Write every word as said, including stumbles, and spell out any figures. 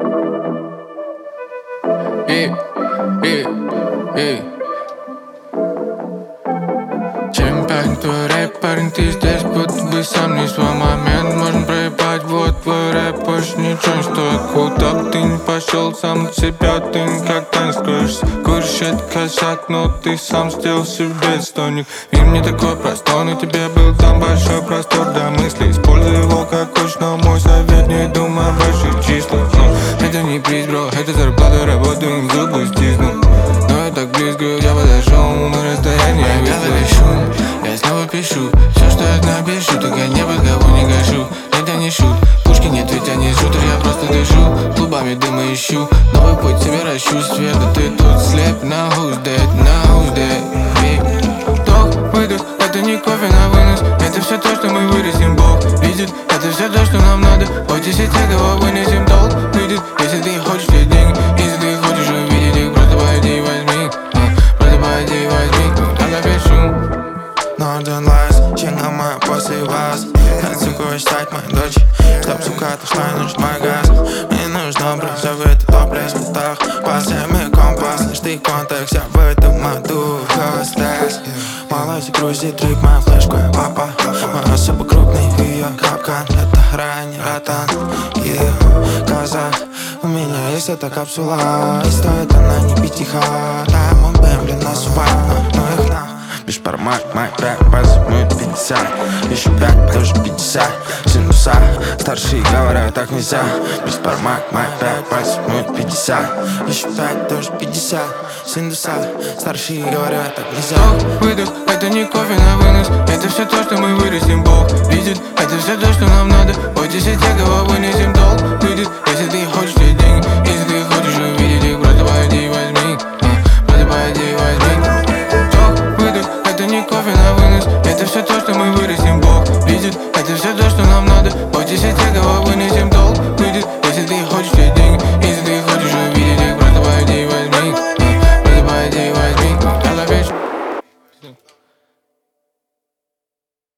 Эй, эй, эй. Чем пахнет твой рэп, парень, ты здесь, будто бы сам не свой момент. Можно проебать, вот твой рэп, больше ничего не стоит. Куда ты не пошел, сам от себя ты никогда не скроешься. Куришь это косяк, но ты сам сделал себе стойник. Мир не такой простой, но тебе был там большой простор для мыслей. Используй его как хочешь, но мой совет: не думай о больших числах. Это не приз, бро, это зарплата, работаем, зубы стиснут. Но я так близко, я подошел, на расстоянии я видел шум. Я снова пишу, все, что я напишу, только я небо кого не гашу. Это не шут, пушки нет, ведь я не шутер, я просто дышу. Клубами дыма ищу, новый путь себе ращу. Света, ты тут слеп, на who's dead, на who's dead. Вдох, выдох, это не кофе на вынос. Это все то, что мы вырастим, Бог видит. Это все то, что нам надо. Хоть если те, кого вынесем, долг выйдет. Если ты хочешь все деньги, если ты хочешь увидеть их, просто пойди и возьми, просто пойди и возьми. Я напишу Northern Lights, чинга моя после вас. Как, сука, стать моей дочь, чтоб, сука, отошла и нужен мой газ. Мне нужно брать все в этот топлес в путах. По всеми компас, лишь ты контекст, я в этом аду, хостес. Малась грузит трип, моя флешка, папа. Моя особо крупный, ее капкан. Это ранний ротан, yeah. Казах, у меня есть эта капсула, и стоит она не пятиха. Да, мой бэм для нас вайп, но их на. Бешпармак, май рэп, возьмут пятьдесят. Еще пять, тоже пятьдесят. Синуса, старшие говорят, так нельзя. Бешпармак, май рэп, возьмут пятьдесят. Еще пять, тоже пятьдесят. Синуса, старшие говорят, так нельзя. Вдох, выдох, это не кофе на вынос. Это все то, что мы вырастим, Бог видит. Это все то, что нам надо. Хоть если те, кого вынесем, долг выйдет. Если ты хочешь все деньги, если ты хочешь увидеть их, просто пойди и возьми, просто пойди и возьми. Это не кофе на вынос. Это все то, что мы вырастим, Бог видит. Это все то, что нам надо. Хоть если те, кого вынесем,